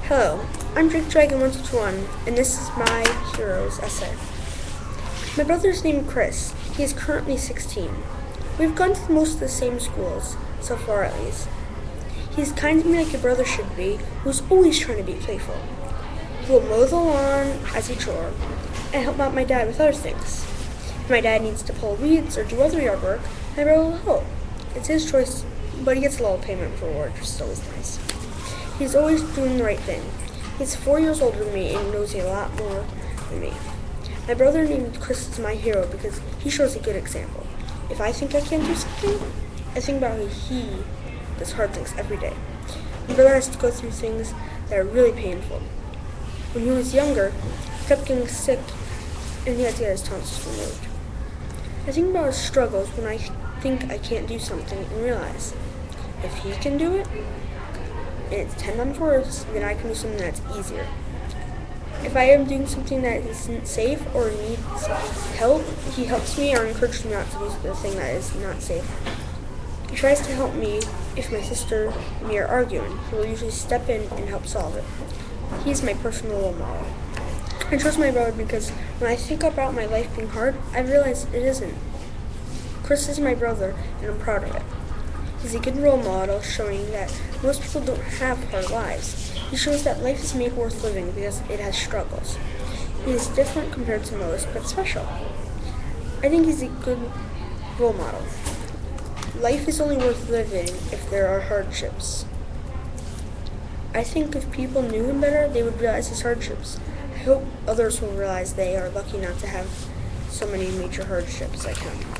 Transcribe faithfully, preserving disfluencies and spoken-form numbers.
Hello, I'm Drake Dragon one two two one, and this is my hero's essay. My brother is named Chris. He is currently sixteen. We've gone to most of the same schools, so far at least. He's kind to me like a brother should be, who's always trying to be playful. He will mow the lawn as a chore, and help out my dad with other things. If my dad needs to pull weeds or do other yard work, my brother will help. It's his choice, but he gets a little payment for work, which is always nice. He's always doing the right thing. He's four years older than me and knows a lot more than me. My brother named Chris is my hero because he shows a good example. If I think I can't do something, I think about how he does hard things every day. My brother has to go through things that are really painful. When he was younger, he kept getting sick and he had to get his tonsils removed. I think about his struggles when I think I can't do something and realize, if he can do it, and it's ten times worse, then I can do something that's easier. If I am doing something that isn't safe or needs help, he helps me or encourages me not to do the thing that is not safe. He tries to help me if my sister and me are arguing. He will usually step in and help solve it. He's my personal role model. I trust my brother because when I think about my life being hard, I realize it isn't. Chris is my brother, and I'm proud of it. He's a good role model, showing that most people don't have hard lives. He shows that life is made worth living because it has struggles. He is different compared to most, but special. I think he's a good role model. Life is only worth living if there are hardships. I think if people knew him better, they would realize his hardships. I hope others will realize they are lucky not to have so many major hardships like him.